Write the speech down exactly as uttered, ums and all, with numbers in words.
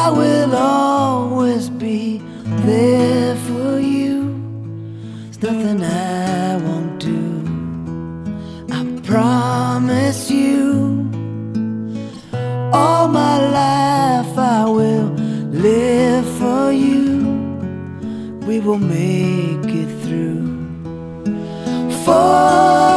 I will always be there for you. There's nothing I won't do, I promise you. All my life I will live for you. We will make it through. For